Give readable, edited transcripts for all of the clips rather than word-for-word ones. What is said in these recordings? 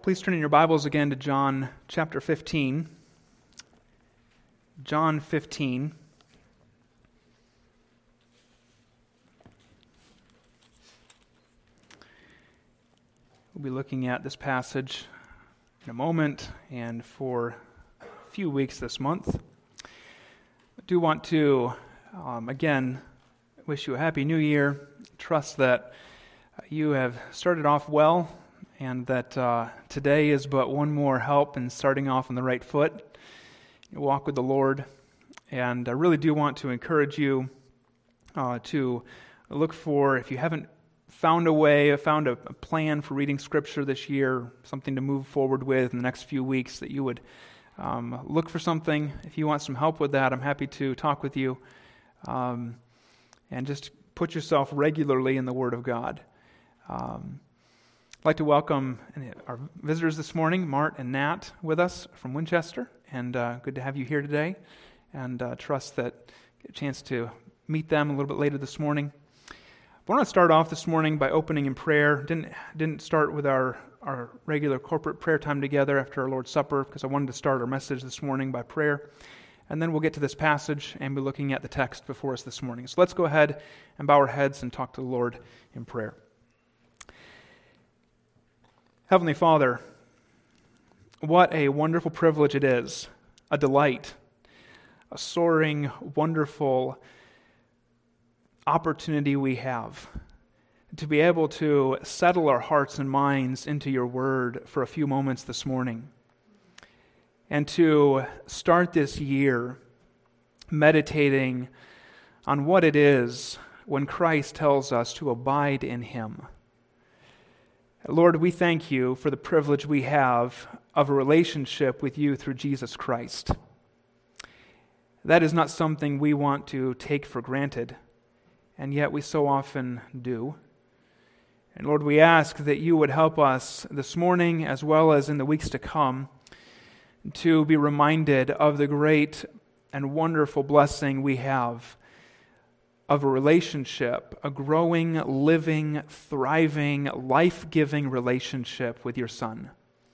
Please turn in your Bibles again to John chapter 15. John 15. We'll be looking at this passage in a moment and for a few weeks this month. I do want to, again, wish you a Happy New Year. Trust that you have started off well and that today is but one more help in starting off on the right foot. You walk with the Lord. And I really do want to encourage you to look for, if you haven't found a plan for reading Scripture this year, something to move forward with in the next few weeks, that you would look for something. If you want some help with that, I'm happy to talk with you. And just put yourself regularly in the Word of God. I'd like to welcome our visitors this morning, Mart and Nat, with us from Winchester. And good to have you here today. And trust that get a chance to meet them a little bit later this morning. I want to start off this morning by opening in prayer. Didn't start with our regular corporate prayer time together after our Lord's Supper, because I wanted to start our message this morning by prayer. And then we'll get to this passage and be looking at the text before us this morning. So let's go ahead and bow our heads and talk to the Lord in prayer. Heavenly Father, what a wonderful privilege it is, a delight, a soaring, wonderful opportunity we have to be able to settle our hearts and minds into your word for a few moments this morning, and to start this year meditating on what it is when Christ tells us to abide in him. Lord, we thank you for the privilege we have of a relationship with you through Jesus Christ. That is not something we want to take for granted, and yet we so often do. And Lord, we ask that you would help us this morning, as well as in the weeks to come, to be reminded of the great and wonderful blessing we have of a relationship, a growing, living, thriving, life-giving relationship with your Son.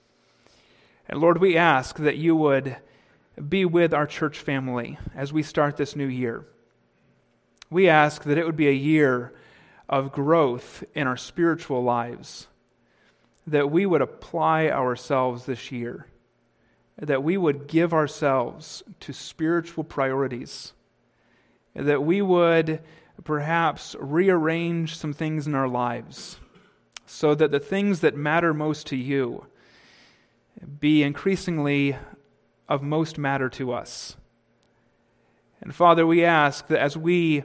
And Lord, we ask that you would be with our church family as we start this new year. We ask that it would be a year of growth in our spiritual lives, that we would apply ourselves this year, that we would give ourselves to spiritual priorities, that we would perhaps rearrange some things in our lives so that the things that matter most to you be increasingly of most matter to us. And Father, we ask that as we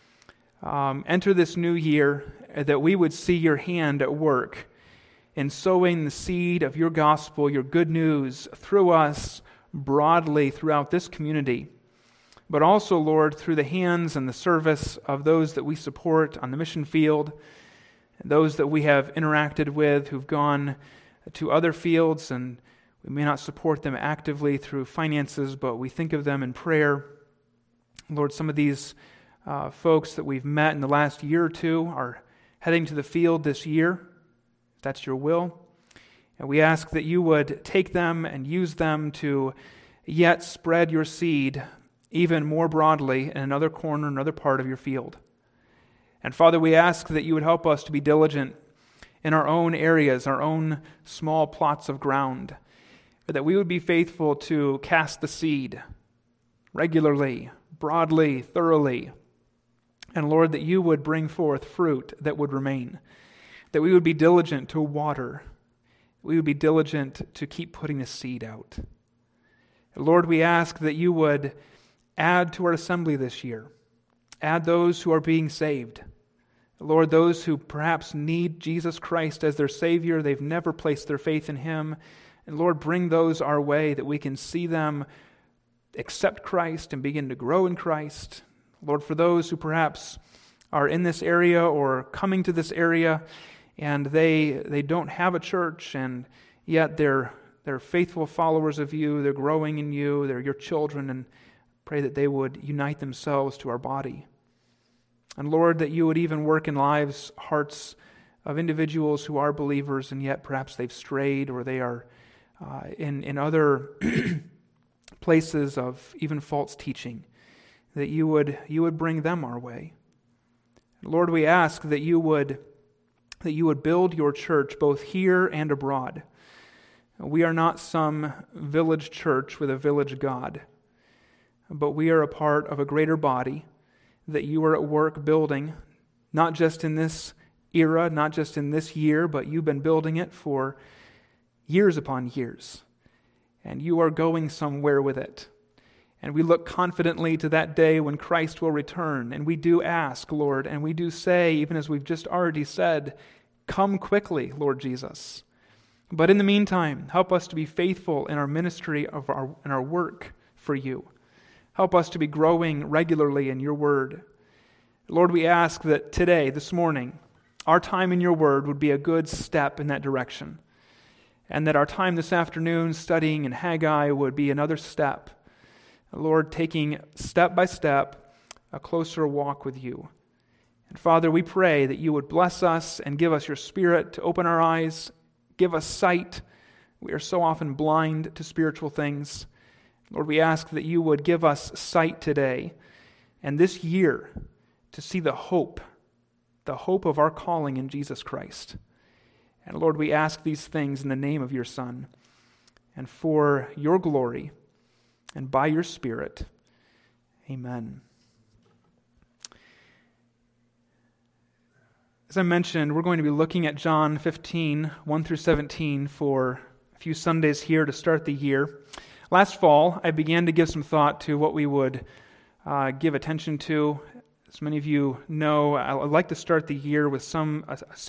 enter this new year, that we would see your hand at work in sowing the seed of your gospel, your good news, through us broadly throughout this community, but also, Lord, through the hands and the service of those that we support on the mission field, those that we have interacted with who've gone to other fields, and we may not support them actively through finances, but we think of them in prayer. Lord, some of these folks that we've met in the last year or two are heading to the field this year, if that's your will. And we ask that you would take them and use them to yet spread your seed even more broadly in another corner, another part of your field. And Father, we ask that you would help us to be diligent in our own areas, our own small plots of ground, that we would be faithful to cast the seed regularly, broadly, thoroughly. And Lord, that you would bring forth fruit that would remain, that we would be diligent to water, we would be diligent to keep putting the seed out. Lord, we ask that you would add to our assembly this year. Add those who are being saved. Lord, those who perhaps need Jesus Christ as their Savior, they've never placed their faith in him. And Lord, bring those our way that we can see them accept Christ and begin to grow in Christ. Lord, for those who perhaps are in this area or coming to this area and they don't have a church, and yet they're faithful followers of you, they're growing in you, they're your children, and pray that they would unite themselves to our body. And Lord, that you would even work in lives, hearts of individuals who are believers and yet perhaps they've strayed or they are in other places of even false teaching, that you would bring them our way. Lord, we ask that you would build your church both here and abroad. We are not some village church with a village God, but we are a part of a greater body that you are at work building, not just in this era, not just in this year, but you've been building it for years upon years, and you are going somewhere with it. And we look confidently to that day when Christ will return, and we do ask, Lord, and we do say, even as we've just already said, come quickly, Lord Jesus. But in the meantime, help us to be faithful in our ministry in our work for you. Help us to be growing regularly in your word. Lord, we ask that today, this morning, our time in your word would be a good step in that direction, and that our time this afternoon studying in Haggai would be another step. Lord, taking step by step a closer walk with you. And Father, we pray that you would bless us and give us your Spirit to open our eyes, give us sight. We are so often blind to spiritual things. Lord, we ask that you would give us sight today and this year to see the hope of our calling in Jesus Christ. And Lord, we ask these things in the name of your Son and for your glory and by your Spirit. Amen. As I mentioned, we're going to be looking at John 15, 1 through 17 for a few Sundays here to start the year. Last fall, I began to give some thought to what we would give attention to. As many of you know, I would like to start the year with some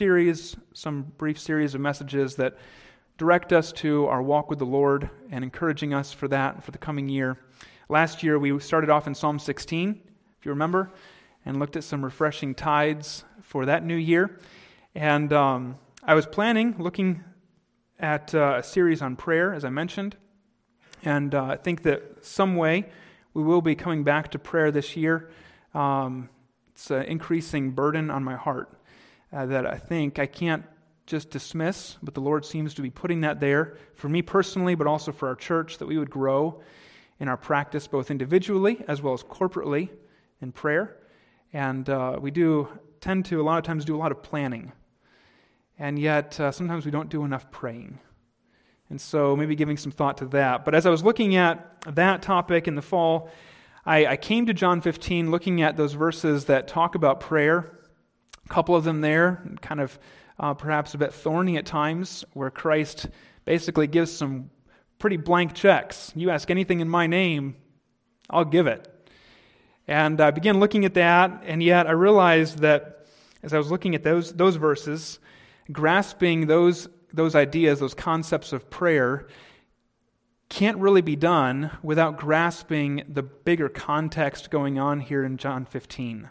brief series of messages that direct us to our walk with the Lord and encouraging us for that for the coming year. Last year, we started off in Psalm 16, if you remember, and looked at some refreshing tides for that new year. And I was looking at a series on prayer, as I mentioned, and I think that some way we will be coming back to prayer this year. It's an increasing burden on my heart that I think I can't just dismiss, but the Lord seems to be putting that there for me personally, but also for our church, that we would grow in our practice both individually as well as corporately in prayer. And we do tend to a lot of times do a lot of planning, and yet sometimes we don't do enough praying. And so maybe giving some thought to that. But as I was looking at that topic in the fall, I came to John 15 looking at those verses that talk about prayer. A couple of them there, kind of perhaps a bit thorny at times, where Christ basically gives some pretty blank checks. You ask anything in my name, I'll give it. And I began looking at that, and yet I realized that as I was looking at those verses, grasping those ideas, those concepts of prayer, can't really be done without grasping the bigger context going on here in John 15.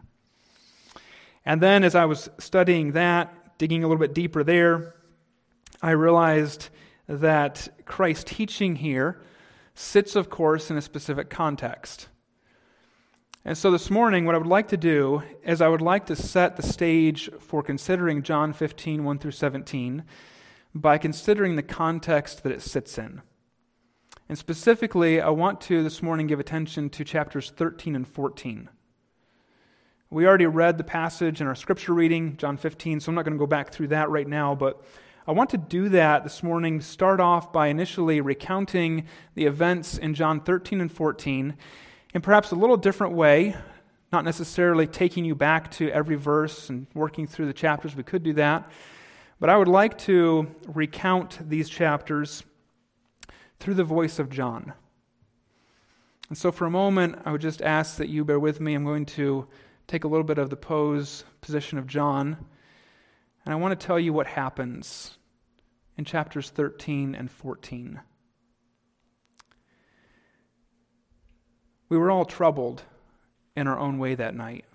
And then as I was studying that, digging a little bit deeper there, I realized that Christ's teaching here sits, of course, in a specific context. And so this morning, what I would like to do is I would like to set the stage for considering John 15, 1 through 17, by considering the context that it sits in. And specifically, I want to this morning give attention to chapters 13 and 14. We already read the passage in our scripture reading, John 15, so I'm not going to go back through that right now, but I want to do that this morning, start off by initially recounting the events in John 13 and 14 in perhaps a little different way, not necessarily taking you back to every verse and working through the chapters. We could do that. But I would like to recount these chapters through the voice of John. And so for a moment, I would just ask that you bear with me. I'm going to take a little bit of the position of John, and I want to tell you what happens in chapters 13 and 14. We were all troubled in our own way that night.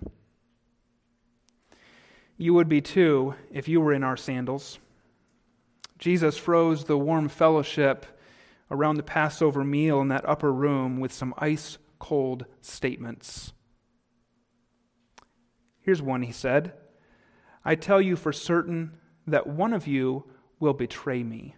You would be too if you were in our sandals. Jesus froze the warm fellowship around the Passover meal in that upper room with some ice-cold statements. Here's one, he said. I tell you for certain, that one of you will betray me."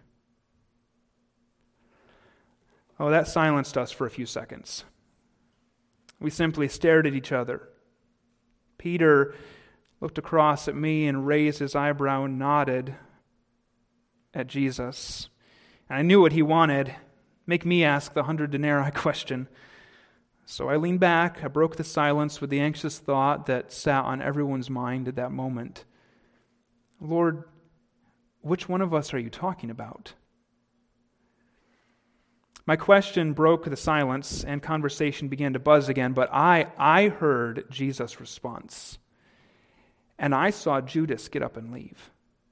Oh, that silenced us for a few seconds. We simply stared at each other. Peter looked across at me and raised his eyebrow and nodded at Jesus. And I knew what he wanted: make me ask the 100 denarii question. So I leaned back, I broke the silence with the anxious thought that sat on everyone's mind at that moment. "Lord, which one of us are you talking about?" My question broke the silence and conversation began to buzz again, but I heard Jesus' response. And I saw Judas get up and leave.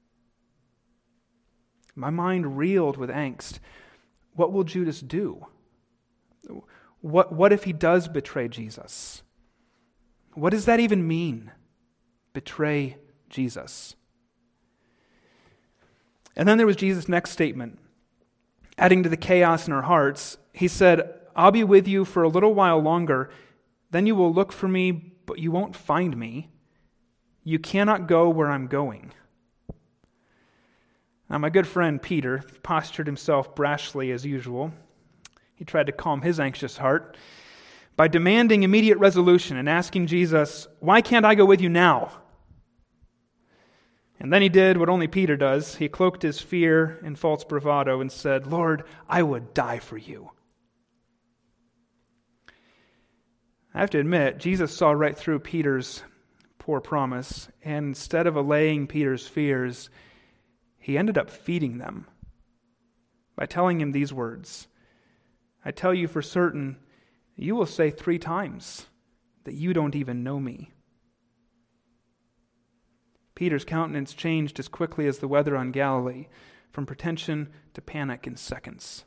My mind reeled with angst. What will Judas do? What if he does betray Jesus? What does that even mean? Betray Jesus. And then there was Jesus' next statement. Adding to the chaos in our hearts, he said, "I'll be with you for a little while longer. Then you will look for me, but you won't find me. You cannot go where I'm going." Now, my good friend Peter postured himself brashly as usual. He tried to calm his anxious heart by demanding immediate resolution and asking Jesus, "Why can't I go with you now?" And then he did what only Peter does. He cloaked his fear in false bravado and said, "Lord, I would die for you." I have to admit, Jesus saw right through Peter's poor promise, and instead of allaying Peter's fears, he ended up feeding them by telling him these words, "I tell you for certain, you will say 3 times that you don't even know me." Peter's countenance changed as quickly as the weather on Galilee, from pretension to panic in seconds.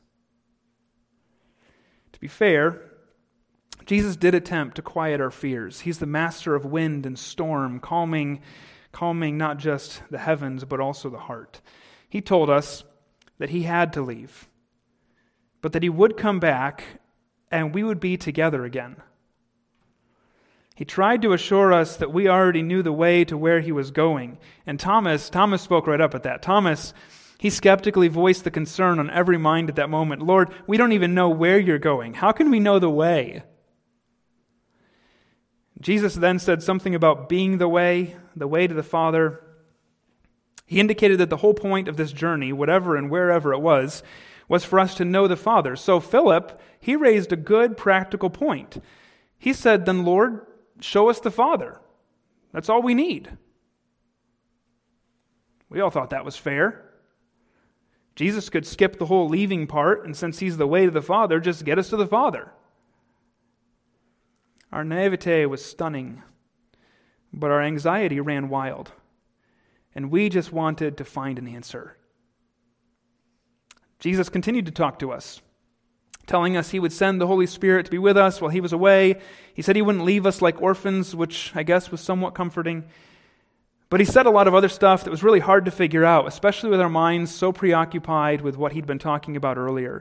To be fair, Jesus did attempt to quiet our fears. He's the master of wind and storm, calming not just the heavens, but also the heart. He told us that he had to leave, but that he would come back and we would be together again. He tried to assure us that we already knew the way to where he was going. And Thomas spoke right up at that. Thomas, he skeptically voiced the concern on every mind at that moment. "Lord, we don't even know where you're going. How can we know the way?" Jesus then said something about being the way to the Father. He indicated that the whole point of this journey, whatever and wherever it was for us to know the Father. So Philip, he raised a good practical point. He said, "Then Lord, show us the Father. That's all we need." We all thought that was fair. Jesus could skip the whole leaving part, and since he's the way to the Father, just get us to the Father. Our naivete was stunning, but our anxiety ran wild, and we just wanted to find an answer. Jesus continued to talk to us, telling us he would send the Holy Spirit to be with us while he was away. He said he wouldn't leave us like orphans, which I guess was somewhat comforting. But he said a lot of other stuff that was really hard to figure out, especially with our minds so preoccupied with what he'd been talking about earlier.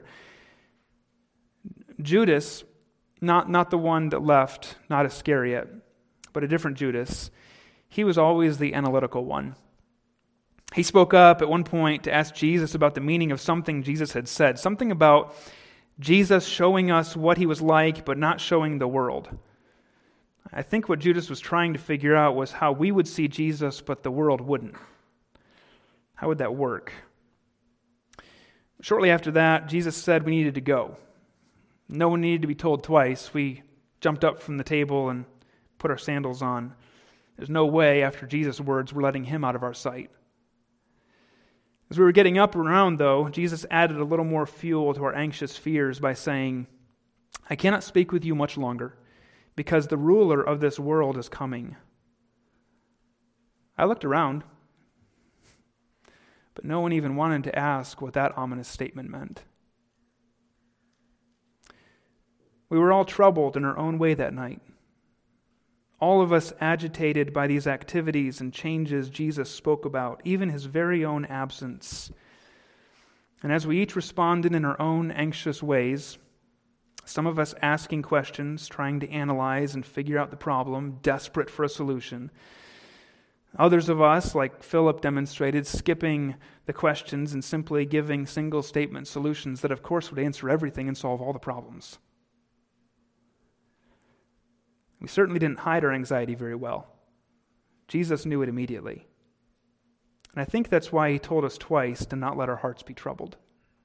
Judas, not the one that left, not Iscariot, but a different Judas, he was always the analytical one. He spoke up at one point to ask Jesus about the meaning of something Jesus had said, something about Jesus showing us what he was like, but not showing the world. I think what Judas was trying to figure out was how we would see Jesus, but the world wouldn't. How would that work? Shortly after that, Jesus said we needed to go. No one needed to be told twice. We jumped up from the table and put our sandals on. There's no way, after Jesus' words, we're letting him out of our sight. As we were getting up and around, though, Jesus added a little more fuel to our anxious fears by saying, "I cannot speak with you much longer, because the ruler of this world is coming." I looked around, but no one even wanted to ask what that ominous statement meant. We were all troubled in our own way that night. All of us agitated by these activities and changes Jesus spoke about, even his very own absence. And as we each responded in our own anxious ways, some of us asking questions, trying to analyze and figure out the problem, desperate for a solution, Others of us, like Philip demonstrated, skipping the questions and simply giving single-statement solutions that, of course, would answer everything and solve all the problems. We certainly didn't hide our anxiety very well. Jesus knew it immediately. And I think that's why he told us twice to not let our hearts be troubled.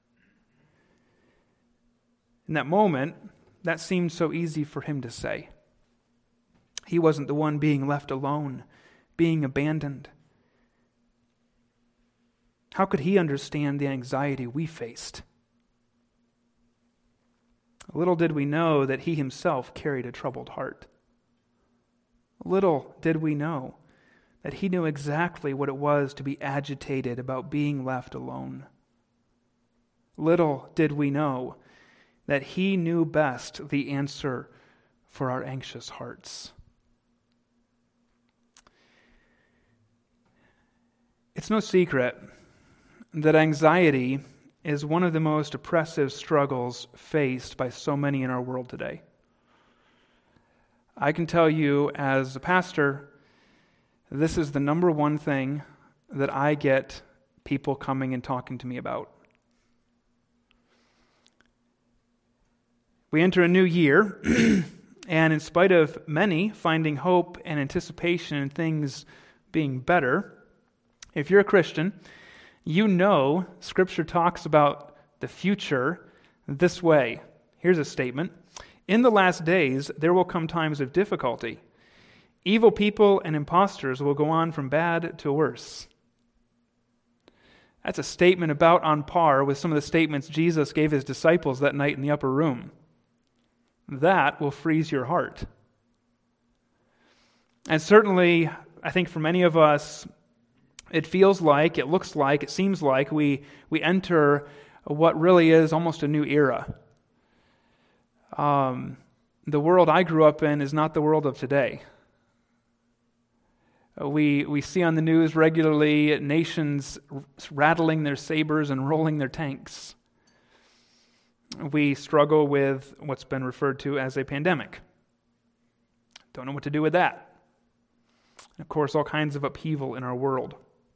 In that moment, that seemed so easy for him to say. He wasn't the one being left alone, being abandoned. How could he understand the anxiety we faced? Little did we know that he himself carried a troubled heart. Little did we know that he knew exactly what it was to be agitated about being left alone. Little did we know that he knew best the answer for our anxious hearts. It's no secret that anxiety is one of the most oppressive struggles faced by so many in our world today. I can tell you as a pastor, this is the number one thing that I get people coming and talking to me about. We enter a new year, and in spite of many finding hope and anticipation in things being better, if you're a Christian, you know Scripture talks about the future this way. Here's a statement. In the last days, there will come times of difficulty. Evil people and impostors will go on from bad to worse. That's a statement about on par with some of the statements Jesus gave his disciples that night in the upper room. That will freeze your heart. And certainly, I think for many of us, it feels like, it looks like, it seems like we enter what really is almost a new era. The world I grew up in is not the world of today. We see on the news regularly nations rattling their sabers and rolling their tanks. We struggle with what's been referred to as a pandemic. Don't know what to do with that. And of course, all kinds of upheaval in our world.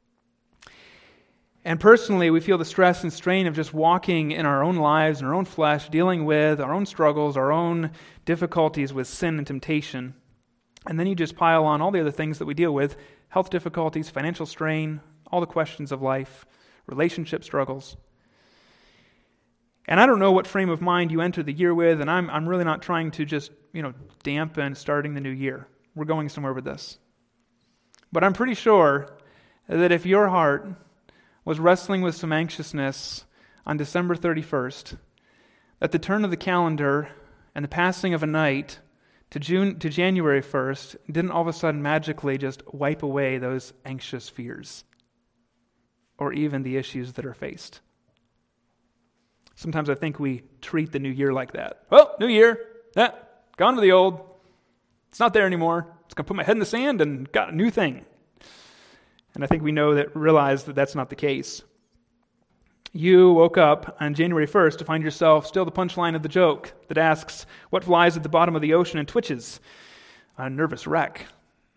And personally, we feel the stress and strain of just walking in our own lives, in our own flesh, dealing with our own struggles, our own difficulties with sin and temptation. And then you just pile on all the other things that we deal with, health difficulties, financial strain, all the questions of life, relationship struggles. And I don't know what frame of mind you enter the year with, and I'm really not trying to just, dampen starting the new year. We're going somewhere with this. But I'm pretty sure that if your heart was wrestling with some anxiousness on December 31st, at the turn of the calendar and the passing of a night to January 1st didn't all of a sudden magically just wipe away those anxious fears or even the issues that are faced. Sometimes I think we treat the new year like that. Well, new year, gone with the old. It's not there anymore. It's going to put my head in the sand and got a new thing. And I think we realize that that's not the case. You woke up on January 1st to find yourself still the punchline of the joke that asks, what lies at the bottom of the ocean and twitches? A nervous wreck.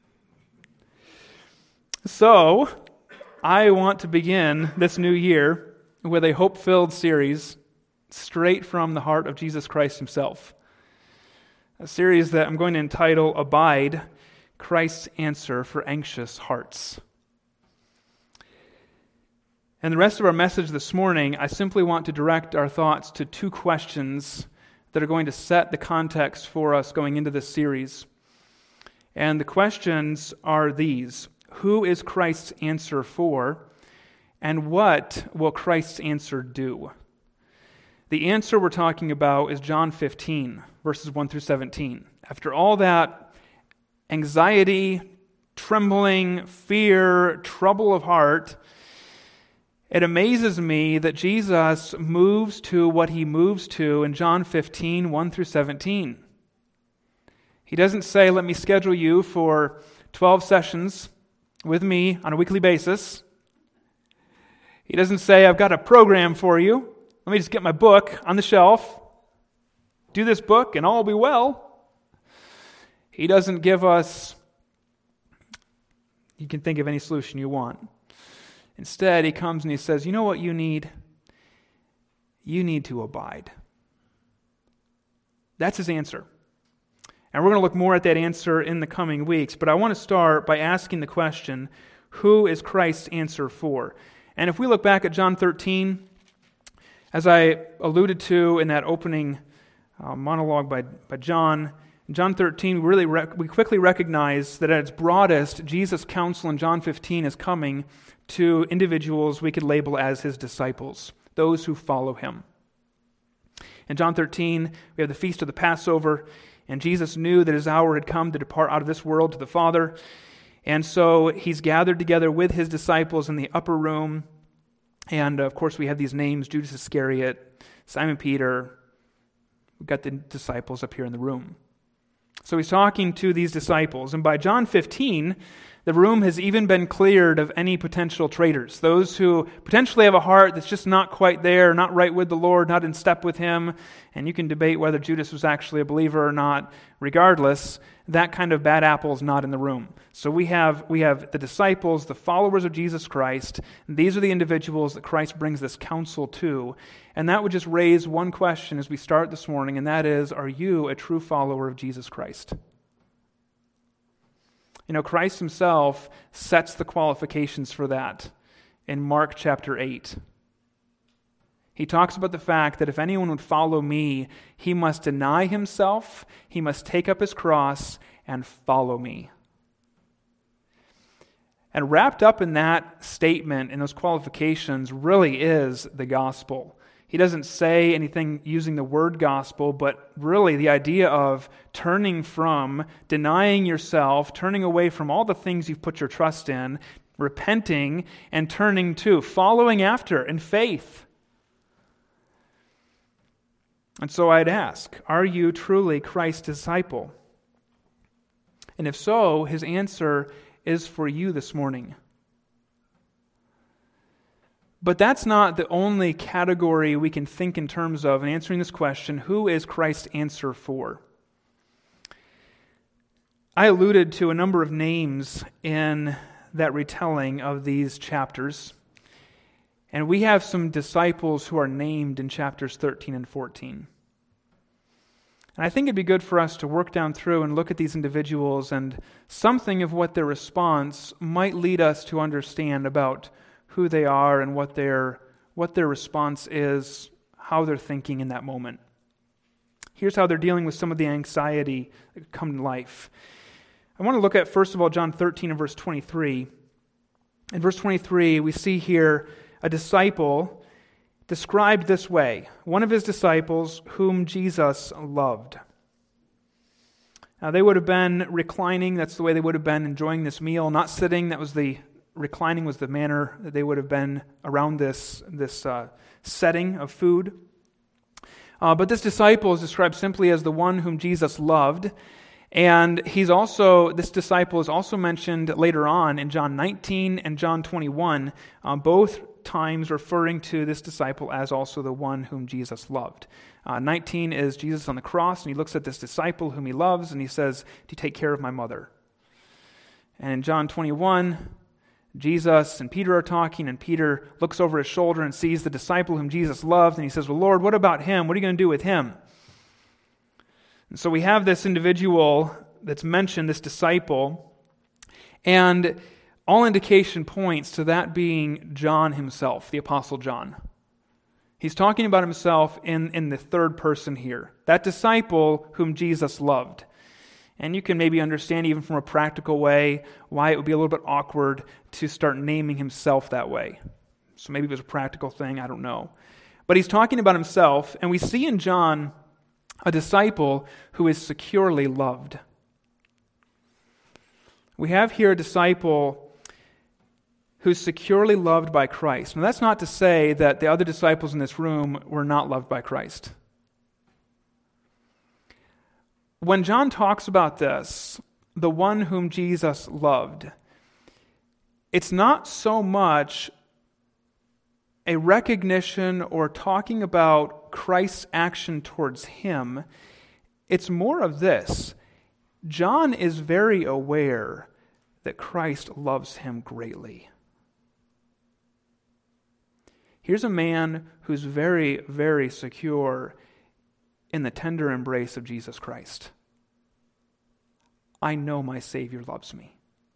So, I want to begin this new year with a hope-filled series straight from the heart of Jesus Christ himself. A series that I'm going to entitle Abide, Christ's Answer for Anxious Hearts. And the rest of our message this morning, I simply want to direct our thoughts to two questions that are going to set the context for us going into this series. And the questions are these. Who is Christ's answer for? And what will Christ's answer do? The answer we're talking about is John 15, verses 1 through 17. After all that anxiety, trembling, fear, trouble of heart, it amazes me that Jesus moves to what he moves to in John 15, 1 through 17. He doesn't say, let me schedule you for 12 sessions with me on a weekly basis. He doesn't say, I've got a program for you. Let me just get my book on the shelf. Do this book and all will be well. He doesn't give us you can think of any solution you want. Instead, he comes and he says, you know what you need? You need to abide. That's his answer. And we're going to look more at that answer in the coming weeks, but I want to start by asking the question, who is Christ's answer for? And if we look back at John 13, as I alluded to in that opening monologue by John, in John 13, we quickly recognize that at its broadest, Jesus' counsel in John 15 is coming to individuals we could label as his disciples, those who follow him. In John 13, we have the feast of the Passover, and Jesus knew that his hour had come to depart out of this world to the Father, and so he's gathered together with his disciples in the upper room, and of course we have these names, Judas Iscariot, Simon Peter. We've got the disciples up here in the room. So he's talking to these disciples, and by John 15, the room has even been cleared of any potential traitors, those who potentially have a heart that's just not quite there, not right with the Lord, not in step with him, and you can debate whether Judas was actually a believer or not. Regardless, that kind of bad apple is not in the room. So we have the disciples, the followers of Jesus Christ. These are the individuals that Christ brings this counsel to, and that would just raise one question as we start this morning, and that is, are you a true follower of Jesus Christ? You know, Christ himself sets the qualifications for that in Mark chapter 8. He talks about the fact that if anyone would follow me, he must deny himself, he must take up his cross, and follow me. And wrapped up in that statement, in those qualifications, really is the gospel. He doesn't say anything using the word gospel, but really the idea of turning from, denying yourself, turning away from all the things you've put your trust in, repenting, and turning to, following after in faith. And so I'd ask, are you truly Christ's disciple? And if so, his answer is for you this morning. But that's not the only category we can think in terms of in answering this question, who is Christ's answer for? I alluded to a number of names in that retelling of these chapters, and we have some disciples who are named in chapters 13 and 14. And I think it'd be good for us to work down through and look at these individuals, and something of what their response might lead us to understand about who they are and what their response is, how they're thinking in that moment. Here's how they're dealing with some of the anxiety that come in life. I want to look at, first of all, John 13 and verse 23. In verse 23, we see here a disciple described this way, one of his disciples whom Jesus loved. Now, they would have been reclining. That's the way they would have been enjoying this meal, not sitting. Reclining was the manner that they would have been around this setting of food. But this disciple is described simply as the one whom Jesus loved. And this disciple is also mentioned later on in John 19 and John 21, both times referring to this disciple as also the one whom Jesus loved. 19 is Jesus on the cross, and he looks at this disciple whom he loves, and he says, "Do you take care of my mother?" And in John 21, Jesus and Peter are talking, and Peter looks over his shoulder and sees the disciple whom Jesus loved, and he says, "Well, Lord, what about him? What are you going to do with him?" And so we have this individual that's mentioned, this disciple, and all indication points to that being John himself, the Apostle John. He's talking about himself in the third person here, that disciple whom Jesus loved. And you can maybe understand, even from a practical way, why it would be a little bit awkward to start naming himself that way. So maybe it was a practical thing, I don't know. But he's talking about himself, and we see in John a disciple who is securely loved. We have here a disciple who's securely loved by Christ. Now, that's not to say that the other disciples in this room were not loved by Christ. When John talks about this, the one whom Jesus loved, it's not so much a recognition or talking about Christ's action towards him. It's more of this. John is very aware that Christ loves him greatly. Here's a man who's very, very secure in the tender embrace of Jesus Christ. I know my Savior loves me.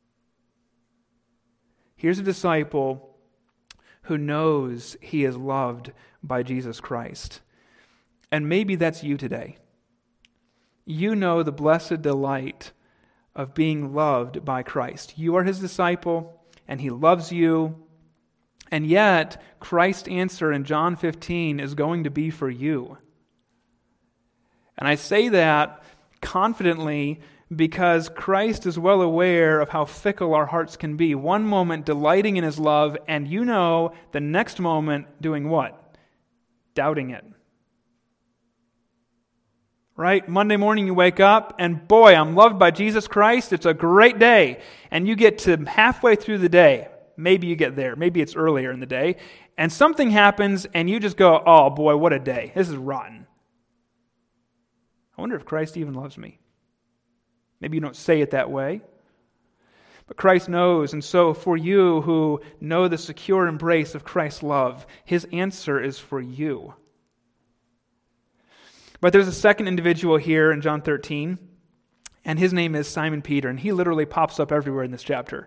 Here's a disciple who knows he is loved by Jesus Christ. And maybe that's you today. You know the blessed delight of being loved by Christ. You are his disciple, and he loves you. And yet, Christ's answer in John 15 is going to be for you. And I say that confidently because Christ is well aware of how fickle our hearts can be. One moment delighting in his love, and you know the next moment doing what? Doubting it. Right? Monday morning you wake up, and boy, I'm loved by Jesus Christ. It's a great day. And you get to halfway through the day. Maybe you get there. Maybe it's earlier in the day. And something happens, and you just go, oh boy, what a day. This is rotten. I wonder if Christ even loves me. Maybe you don't say it that way. But Christ knows, and so for you who know the secure embrace of Christ's love, his answer is for you. But there's a second individual here in John 13, and his name is Simon Peter, and he literally pops up everywhere in this chapter.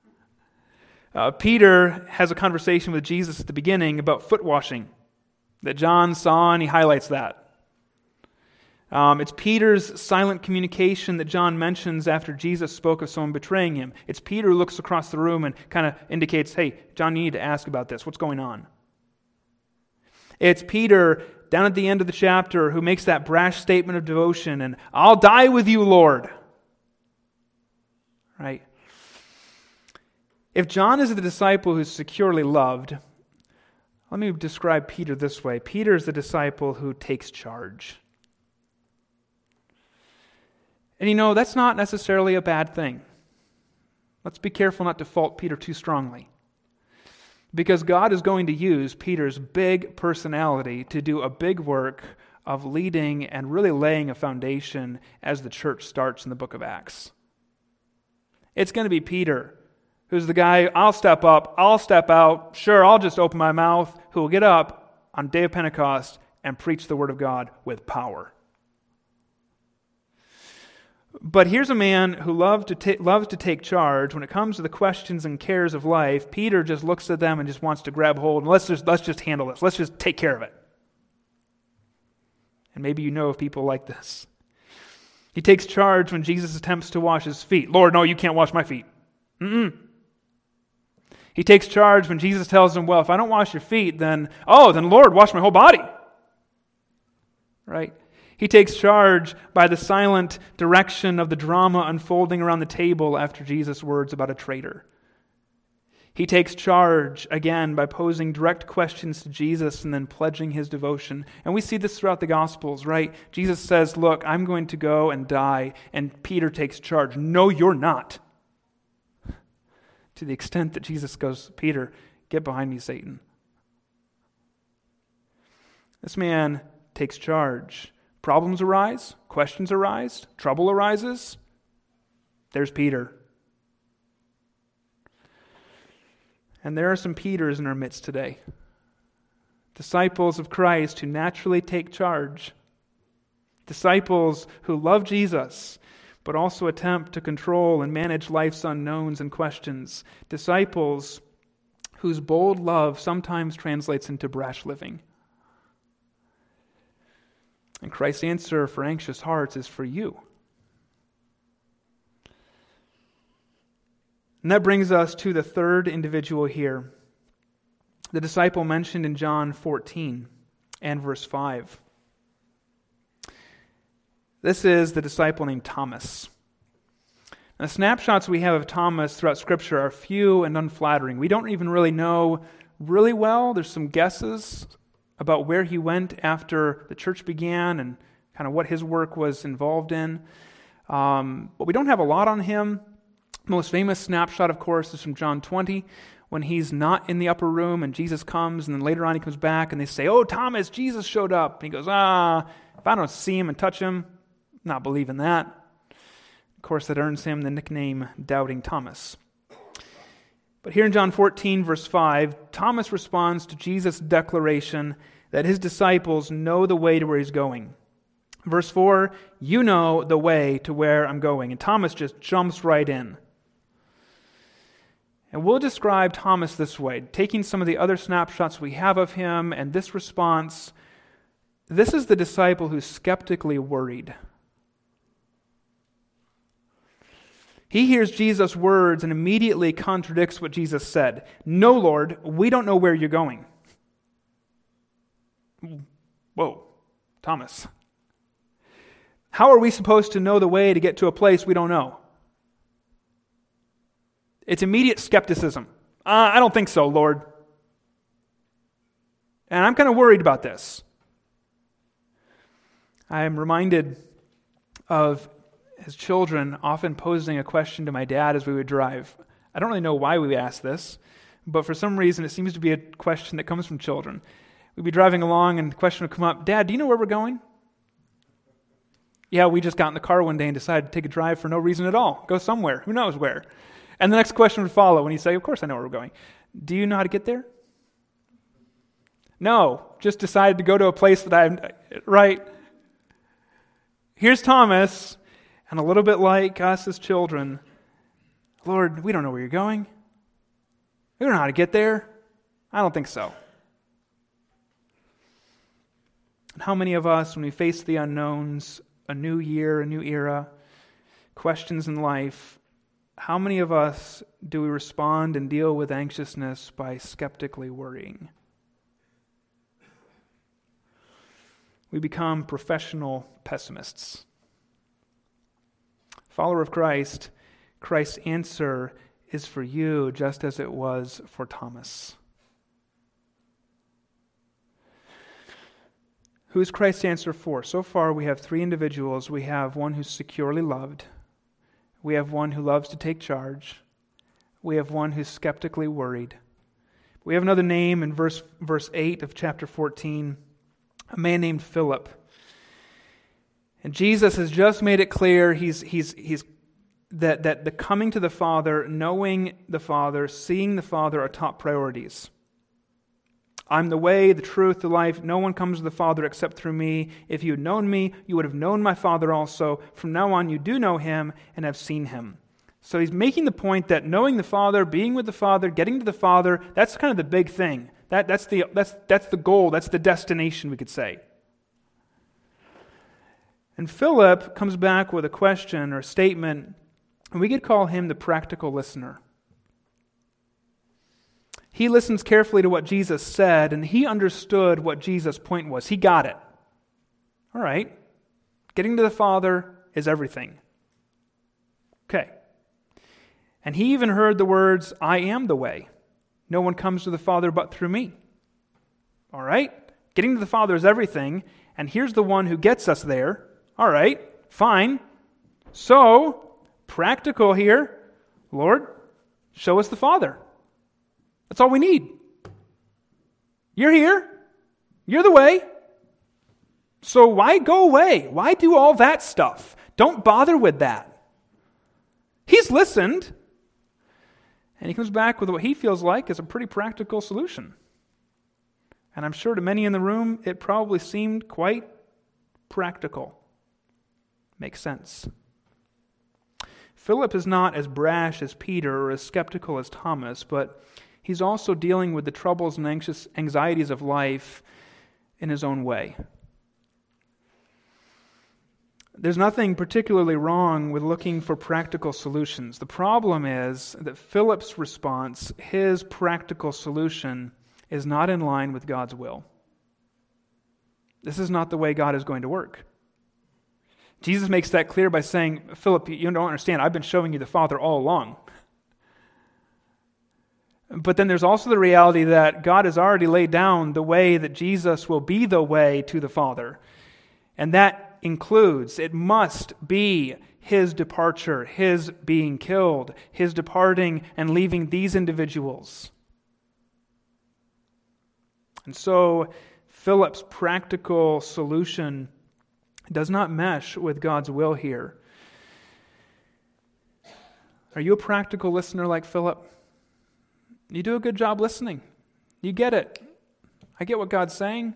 Peter has a conversation with Jesus at the beginning about foot washing that John saw, and he highlights that. It's Peter's silent communication that John mentions after Jesus spoke of someone betraying him. It's Peter who looks across the room and kind of indicates, hey, John, you need to ask about this. What's going on? It's Peter down at the end of the chapter who makes that brash statement of devotion and, I'll die with you, Lord. Right? If John is the disciple who's securely loved, let me describe Peter this way. Peter is the disciple who takes charge. And you know, that's not necessarily a bad thing. Let's be careful not to fault Peter too strongly. Because God is going to use Peter's big personality to do a big work of leading and really laying a foundation as the church starts in the book of Acts. It's going to be Peter, who's the guy, I'll step up, I'll step out, sure, I'll just open my mouth, who will get up on the day of Pentecost and preach the word of God with power. But here's a man who loves to take charge. When it comes to the questions and cares of life, Peter just looks at them and just wants to grab hold and let's just handle this. Let's just take care of it. And maybe you know of people like this. He takes charge when Jesus attempts to wash his feet. Lord, no, you can't wash my feet. He takes charge when Jesus tells him, well, if I don't wash your feet, then Lord, wash my whole body. Right? He takes charge by the silent direction of the drama unfolding around the table after Jesus' words about a traitor. He takes charge, again, by posing direct questions to Jesus and then pledging his devotion. And we see this throughout the Gospels, right? Jesus says, look, I'm going to go and die. And Peter takes charge. No, you're not. To the extent that Jesus goes, Peter, get behind me, Satan. This man takes charge. Problems arise, questions arise, trouble arises. There's Peter. And there are some Peters in our midst today. Disciples of Christ who naturally take charge. Disciples who love Jesus, but also attempt to control and manage life's unknowns and questions. Disciples whose bold love sometimes translates into brash living. And Christ's answer for anxious hearts is for you. And that brings us to the third individual here, the disciple mentioned in John 14 and verse 5. This is the disciple named Thomas. Now, the snapshots we have of Thomas throughout Scripture are few and unflattering. We don't even really know really well. There's some guesses about where he went after the church began and kind of what his work was involved in. But we don't have a lot on him. The most famous snapshot, of course, is from John 20, when he's not in the upper room and Jesus comes, and then later on he comes back and they say, oh, Thomas, Jesus showed up. And he goes, if I don't see him and touch him, I'm not believing that. Of course, that earns him the nickname Doubting Thomas. But here in John 14, verse 5, Thomas responds to Jesus' declaration that his disciples know the way to where he's going. Verse 4, you know the way to where I'm going. And Thomas just jumps right in. And we'll describe Thomas this way, taking some of the other snapshots we have of him and this response. This is the disciple who's skeptically worried. He hears Jesus' words and immediately contradicts what Jesus said. No, Lord, we don't know where you're going. Whoa, Thomas. How are we supposed to know the way to get to a place we don't know? It's immediate skepticism. I don't think so, Lord. And I'm kind of worried about this. I am reminded of his children often posing a question to my dad as we would drive. I don't really know why we ask this, but for some reason it seems to be a question that comes from children. We'd be driving along and the question would come up, Dad, do you know where we're going? Yeah, we just got in the car one day and decided to take a drive for no reason at all. Go somewhere. Who knows where? And the next question would follow and he'd say, of course I know where we're going. Do you know how to get there? No, just decided to go to a place that right. Here's Thomas, and a little bit like us as children, Lord, we don't know where you're going. We don't know how to get there. I don't think so. And how many of us, when we face the unknowns, a new year, a new era, questions in life, how many of us do we respond and deal with anxiousness by skeptically worrying? We become professional pessimists. Follower of Christ, Christ's answer is for you just as it was for Thomas. Who is Christ's answer for? So far we have three individuals. We have one who's securely loved. We have one who loves to take charge. We have one who's skeptically worried. We have another name in verse 8 of chapter 14, a man named Philip. And Jesus has just made it clear that the coming to the Father, knowing the Father, seeing the Father are top priorities. I'm the way, the truth, the life. No one comes to the Father except through me. If you had known me, you would have known my Father also. From now on, you do know him and have seen him. So he's making the point that knowing the Father, being with the Father, getting to the Father, that's kind of the big thing. That's the goal. That's the destination, we could say. And Philip comes back with a question or a statement, and we could call him the practical listener. He listens carefully to what Jesus said, and he understood what Jesus' point was. He got it. All right. Getting to the Father is everything. Okay. And he even heard the words, I am the way. No one comes to the Father but through me. All right. Getting to the Father is everything, and here's the one who gets us there. All right. Fine. So, practical here. Lord, show us the Father. That's all we need. You're here. You're the way. So why go away? Why do all that stuff? Don't bother with that. He's listened. And he comes back with what he feels like is a pretty practical solution. And I'm sure to many in the room, it probably seemed quite practical. Makes sense. Philip is not as brash as Peter or as skeptical as Thomas, but he's also dealing with the troubles and anxieties of life in his own way. There's nothing particularly wrong with looking for practical solutions. The problem is that Philip's response, his practical solution, is not in line with God's will. This is not the way God is going to work. Jesus makes that clear by saying, Philip, you don't understand. I've been showing you the Father all along. But then there's also the reality that God has already laid down the way that Jesus will be the way to the Father. And that includes, it must be his departure, his being killed, his departing and leaving these individuals. And so Philip's practical solution does not mesh with God's will here. Are you a practical listener like Philip? You do a good job listening. You get it. I get what God's saying.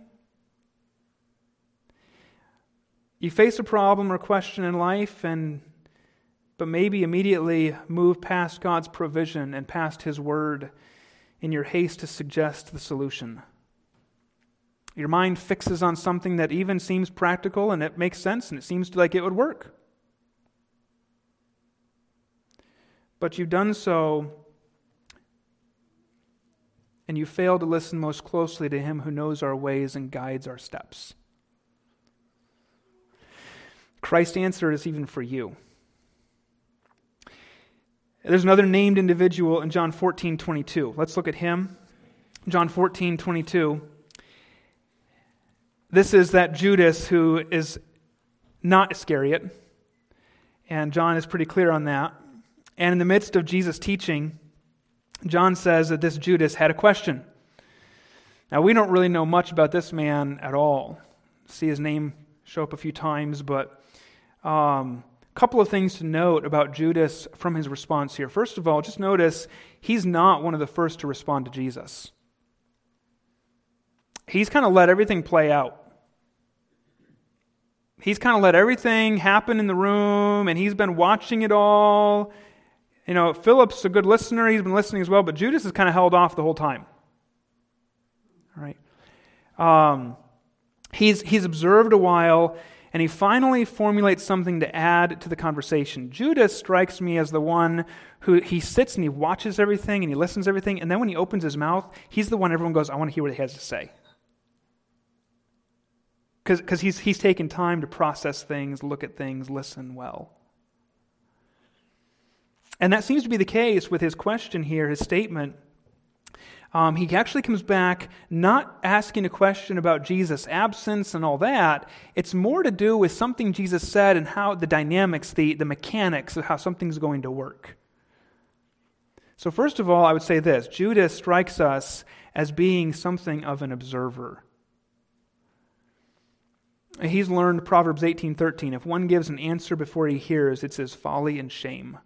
You face a problem or question in life, but maybe immediately move past God's provision and past His word in your haste to suggest the solution. Your mind fixes on something that even seems practical and it makes sense and it seems like it would work. But you've done so and you fail to listen most closely to Him who knows our ways and guides our steps. Christ's answer is even for you. There's another named individual in John 14:22. Let's look at him. John 14:22. This is that Judas who is not Iscariot, and John is pretty clear on that. And in the midst of Jesus' teaching, John says that this Judas had a question. Now, we don't really know much about this man at all. See his name show up a few times, but a couple of things to note about Judas from his response here. First of all, just notice he's not one of the first to respond to Jesus. He's kind of let everything play out. He's kind of let everything happen in the room, and he's been watching it all. You know, Philip's a good listener. He's been listening as well, but Judas has kind of held off the whole time. All right. He's observed a while, and he finally formulates something to add to the conversation. Judas strikes me as the one who he sits and he watches everything and he listens to everything, and then when he opens his mouth, he's the one everyone goes, I want to hear what he has to say. Because he's taken time to process things, look at things, listen well. And that seems to be the case with his question here, his statement. He actually comes back not asking a question about Jesus' absence and all that. It's more to do with something Jesus said and how the dynamics, the mechanics of how something's going to work. So first of all, I would say this. Judas strikes us as being something of an observer. He's learned Proverbs 18:13. If one gives an answer before he hears, it's his folly and shame.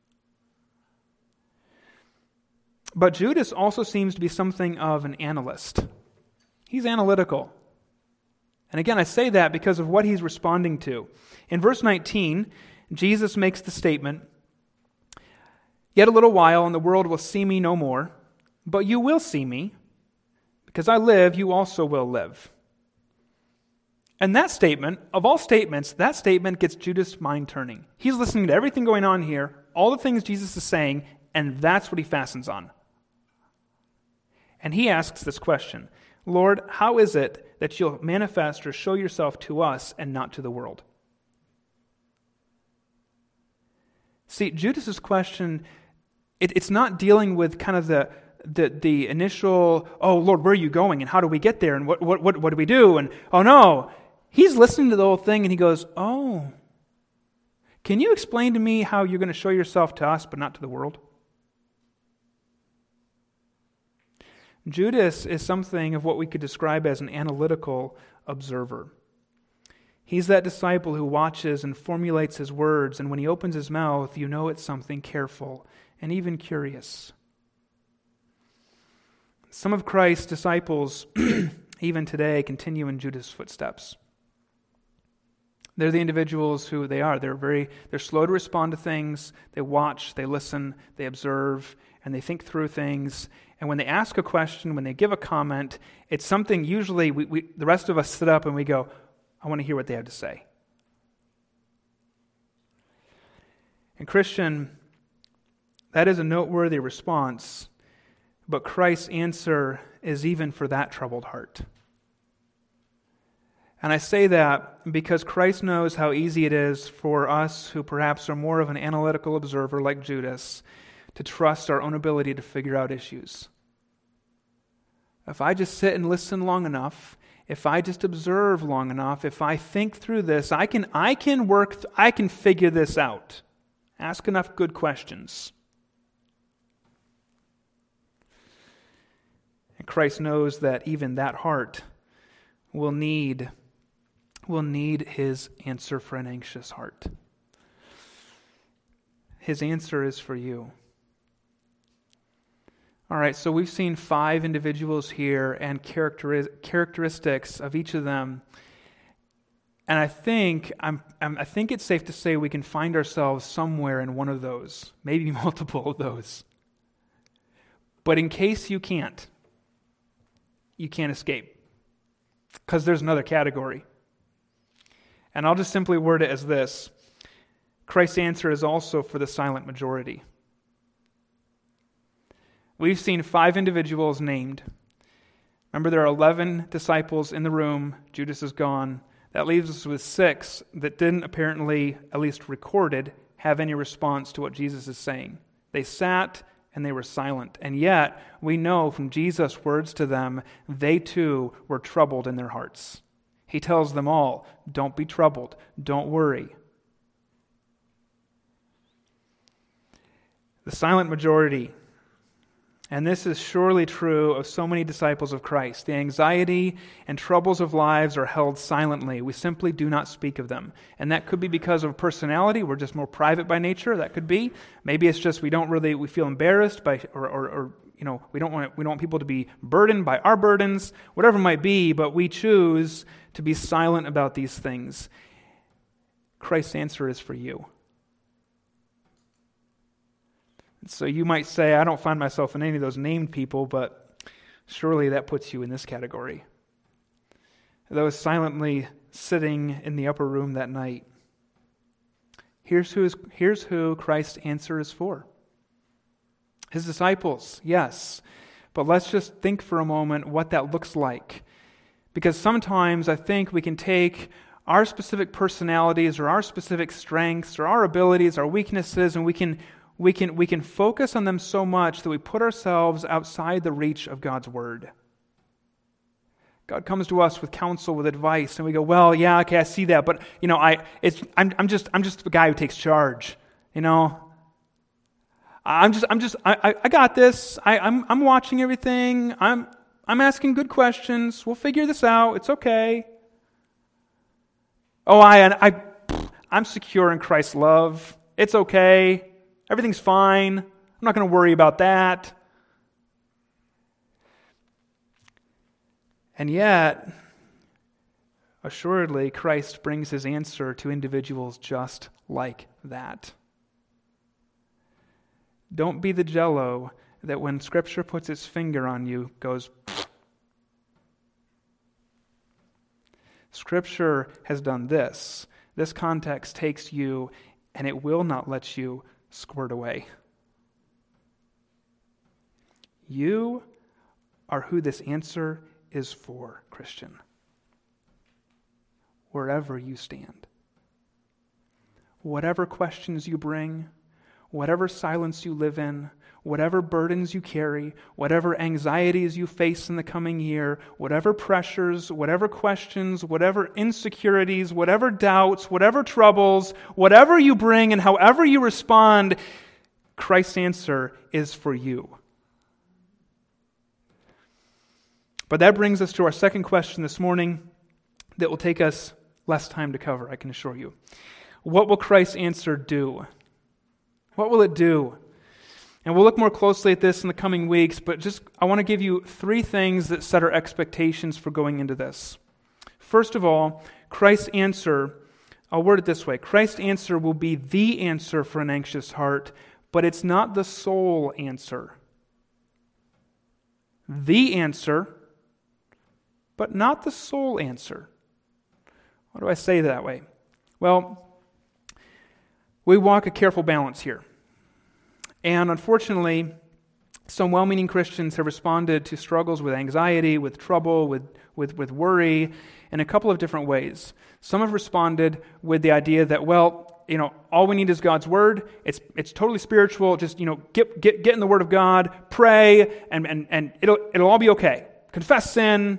But Judas also seems to be something of an analyst. He's analytical. And again, I say that because of what he's responding to. In verse 19, Jesus makes the statement, Yet a little while, and the world will see me no more, but you will see me. Because I live, you also will live. And that statement, of all statements, that statement gets Judas' mind turning. He's listening to everything going on here, all the things Jesus is saying, and that's what he fastens on. And he asks this question, Lord, how is it that you'll manifest or show yourself to us and not to the world? See, Judas' question, it's not dealing with kind of the initial, oh, Lord, where are you going? And how do we get there? And what do we do? And, oh, no. He's listening to the whole thing and he goes, oh, can you explain to me how you're going to show yourself to us but not to the world? Judas is something of what we could describe as an analytical observer. He's that disciple who watches and formulates his words, and when he opens his mouth, you know it's something careful and even curious. Some of Christ's disciples, even today, continue in Judas' footsteps. They're the individuals who they are. They're slow to respond to things. They watch, they listen, they observe, and they think through things. And when they ask a question, when they give a comment, it's something usually the rest of us sit up and we go, I want to hear what they have to say. And Christian, that is a noteworthy response, but Christ's answer is even for that troubled heart. And I say that because Christ knows how easy it is for us who perhaps are more of an analytical observer like Judas to trust our own ability to figure out issues. If I just sit and listen long enough, if I just observe long enough, if I think through this, I can figure this out. Ask enough good questions. And Christ knows that even that heart will need His answer for an anxious heart. his answer is for you. All right, so we've seen 5 individuals here and characteristics of each of them. And I think it's safe to say we can find ourselves somewhere in one of those, maybe multiple of those. But in case you can't escape, because there's another category. And I'll just simply word it as this: Christ's answer is also for the silent majority. We've seen 5 individuals named. Remember, there are 11 disciples in the room. Judas is gone. That leaves us with 6 that didn't apparently, at least recorded, have any response to what Jesus is saying. They sat and they were silent. And yet, we know from Jesus' words to them, they too were troubled in their hearts. He tells them all, don't be troubled, don't worry. The silent majority. And this is surely true of so many disciples of Christ. The anxiety and troubles of lives are held silently. We simply do not speak of them. And that could be because of personality. We're just more private by nature. That could be. Maybe it's just we feel embarrassed by, or we don't want people to be burdened by our burdens, whatever it might be, but we choose to be silent about these things. Christ's answer is for you. So you might say, I don't find myself in any of those named people, but surely that puts you in this category. Those silently sitting in the upper room that night. Here's who Christ's answer is for. His disciples, yes. But let's just think for a moment what that looks like. Because sometimes I think we can take our specific personalities or our specific strengths or our abilities, our weaknesses, and we can focus on them so much that we put ourselves outside the reach of God's word. God comes to us with counsel, with advice, and we go, well, yeah, okay, I see that, but I'm just the guy who takes charge. I got this. I'm watching everything. I'm asking good questions. We'll figure this out. It's okay. Oh, I'm secure in Christ's love. It's okay. Everything's fine. I'm not going to worry about that. And yet, assuredly, Christ brings his answer to individuals just like that. Don't be the Jell-O that when Scripture puts its finger on you, goes, Scripture has done this. This context takes you, and it will not let you squirt away. You are who this answer is for, Christian. Wherever you stand. Whatever questions you bring, whatever silence you live in, whatever burdens you carry, whatever anxieties you face in the coming year, whatever pressures, whatever questions, whatever insecurities, whatever doubts, whatever troubles, whatever you bring and however you respond, Christ's answer is for you. But that brings us to our second question this morning that will take us less time to cover, I can assure you. What will Christ's answer do? What will it do? And we'll look more closely at this in the coming weeks, but I want to give you 3 things that set our expectations for going into this. First of all, Christ's answer, I'll word it this way, Christ's answer will be the answer for an anxious heart, but it's not the sole answer. The answer, but not the sole answer. Why do I say that way? Well, we walk a careful balance here. And unfortunately, some well-meaning Christians have responded to struggles with anxiety, with trouble, with worry in a couple of different ways. Some have responded with the idea that, all we need is God's word. It's totally spiritual. Just, get in the word of God, pray, and it'll all be okay. Confess sin.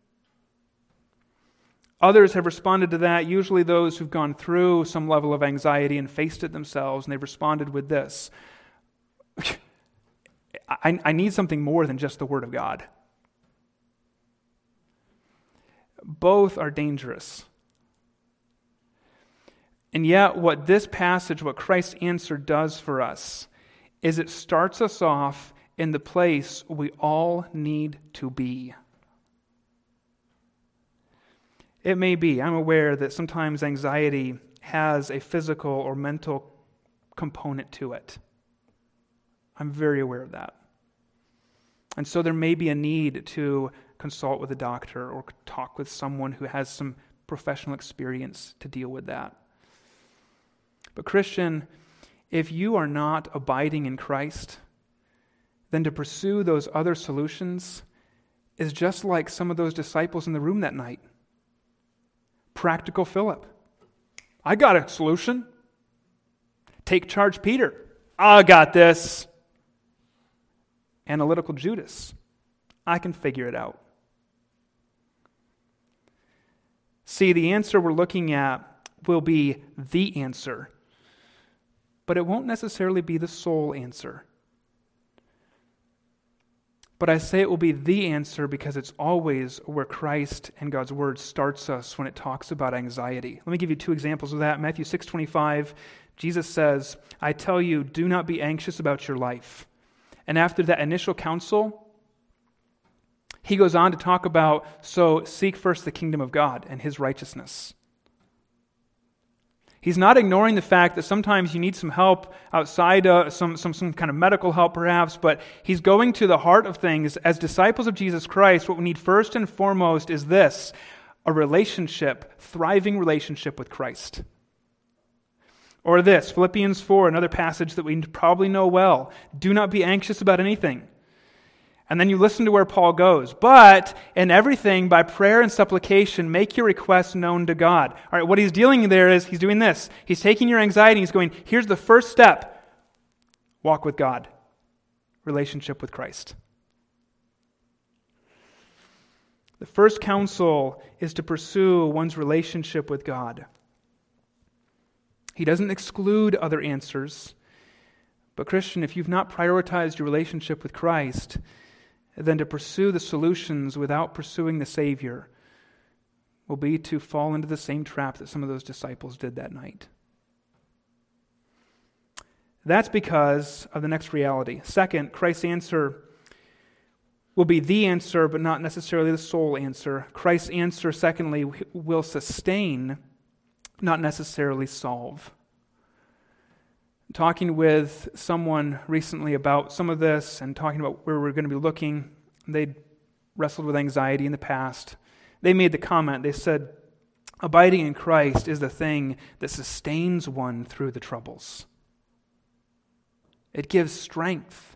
Others have responded to that, usually those who've gone through some level of anxiety and faced it themselves, and they've responded with this. I need something more than just the Word of God. Both are dangerous. And yet, what this passage, what Christ's answer does for us, is it starts us off in the place we all need to be. It may be, I'm aware that sometimes anxiety has a physical or mental component to it. I'm very aware of that. And so there may be a need to consult with a doctor or talk with someone who has some professional experience to deal with that. But Christian, if you are not abiding in Christ, then to pursue those other solutions is just like some of those disciples in the room that night. Practical Philip. I got a solution. Take charge, Peter. I got this. Analytical Judas. I can figure it out. See, the answer we're looking at will be the answer, but it won't necessarily be the sole answer. But I say it will be the answer because it's always where Christ and God's Word starts us when it talks about anxiety. Let me give you two examples of that. Matthew 6:25, Jesus says, I tell you, do not be anxious about your life. And after that initial counsel, he goes on to talk about, so seek first the kingdom of God and His righteousness. He's not ignoring the fact that sometimes you need some help outside, some kind of medical help perhaps, but he's going to the heart of things. As disciples of Jesus Christ, what we need first and foremost is this, a relationship, thriving relationship with Christ. Or this, Philippians 4, another passage that we probably know well. Do not be anxious about anything. And then you listen to where Paul goes. But in everything, by prayer and supplication, make your requests known to God. All right, what he's dealing there is, he's doing this. He's taking your anxiety and he's going, here's the first step. Walk with God. Relationship with Christ. The first counsel is to pursue one's relationship with God. He doesn't exclude other answers. But Christian, if you've not prioritized your relationship with Christ, then to pursue the solutions without pursuing the Savior will be to fall into the same trap that some of those disciples did that night. That's because of the next reality. Second, Christ's answer will be the answer, but not necessarily the sole answer. Christ's answer, secondly, will sustain, not necessarily solve. Talking with someone recently about some of this and talking about where we're going to be looking, they'd wrestled with anxiety in the past. They made the comment, they said, abiding in Christ is the thing that sustains one through the troubles. It gives strength.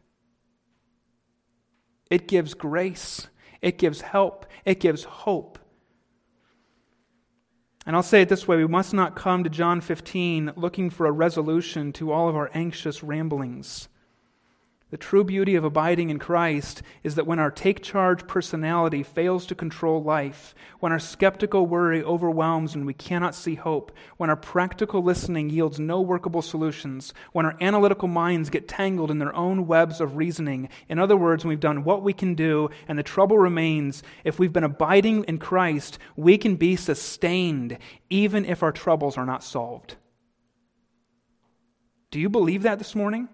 It gives grace. It gives help. It gives hope. And I'll say it this way, we must not come to John 15 looking for a resolution to all of our anxious ramblings. The true beauty of abiding in Christ is that when our take-charge personality fails to control life, when our skeptical worry overwhelms and we cannot see hope, when our practical listening yields no workable solutions, when our analytical minds get tangled in their own webs of reasoning, in other words, when we've done what we can do and the trouble remains, if we've been abiding in Christ, we can be sustained even if our troubles are not solved. Do you believe that this morning?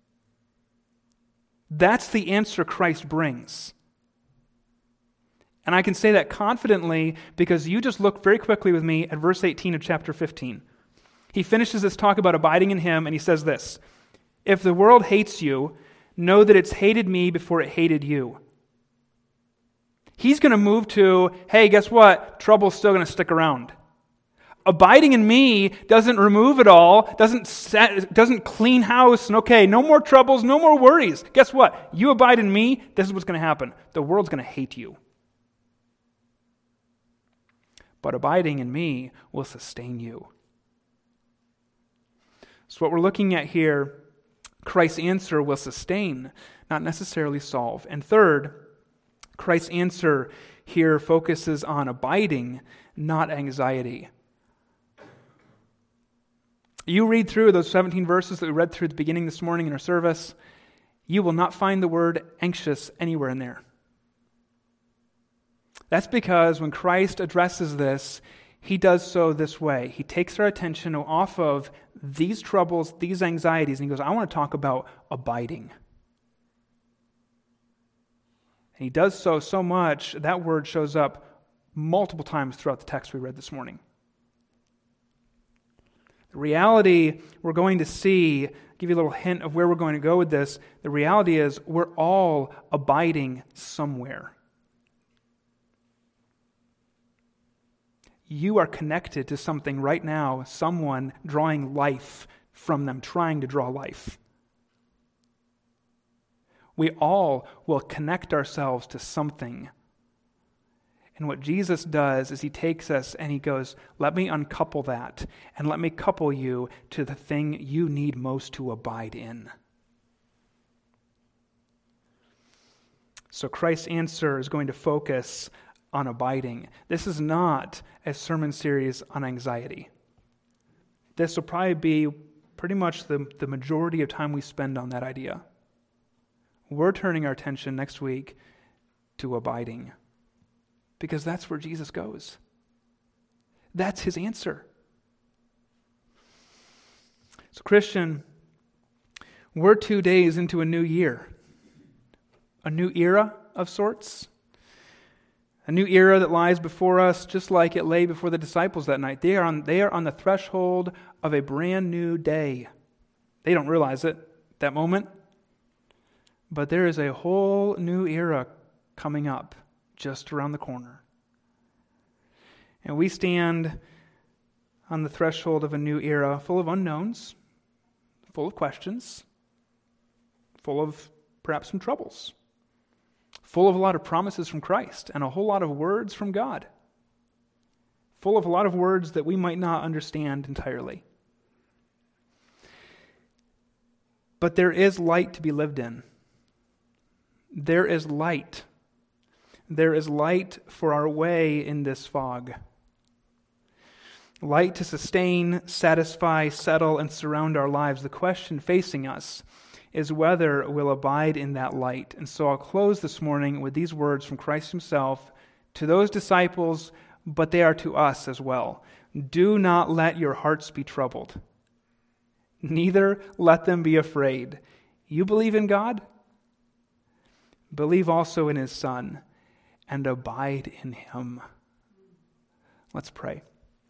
That's the answer Christ brings. And I can say that confidently because you just look very quickly with me at verse 18 of chapter 15. He finishes this talk about abiding in Him and he says this, if the world hates you, know that it's hated me before it hated you. He's going to move to, hey, guess what? Trouble's still going to stick around. Abiding in me doesn't remove it all, doesn't clean house, and okay, no more troubles, no more worries. Guess what? You abide in me, this is what's going to happen. The world's going to hate you. But abiding in me will sustain you. So what we're looking at here, Christ's answer will sustain, not necessarily solve. And third, Christ's answer here focuses on abiding, not anxiety. You read through those 17 verses that we read through at the beginning this morning in our service, you will not find the word anxious anywhere in there. That's because when Christ addresses this, He does so this way. He takes our attention off of these troubles, these anxieties, and he goes, I want to talk about abiding. And he does so much, that word shows up multiple times throughout the text we read this morning. The reality we're going to see, give you a little hint of where we're going to go with this. The reality is we're all abiding somewhere. You are connected to something right now, someone drawing life from them, trying to draw life. We all will connect ourselves to something. And what Jesus does is he takes us and he goes, let me uncouple that and let me couple you to the thing you need most to abide in. So Christ's answer is going to focus on abiding. This is not a sermon series on anxiety. This will probably be pretty much the majority of time we spend on that idea. We're turning our attention next week to abiding. Because that's where Jesus goes. That's his answer. So Christian, we're 2 days into a new year. A new era of sorts. A new era that lies before us just like it lay before the disciples that night. They are on the threshold of a brand new day. They don't realize it at that moment. But there is a whole new era coming up just around the corner. And we stand on the threshold of a new era full of unknowns, full of questions, full of perhaps some troubles, full of a lot of promises from Christ and a whole lot of words from God, full of a lot of words that we might not understand entirely. But there is light to be lived in. There is light. There is light for our way in this fog. Light to sustain, satisfy, settle, and surround our lives. The question facing us is whether we'll abide in that light. And so I'll close this morning with these words from Christ himself to those disciples, but they are to us as well. Do not let your hearts be troubled. Neither let them be afraid. You believe in God? Believe also in his Son, and abide in him. Let's pray.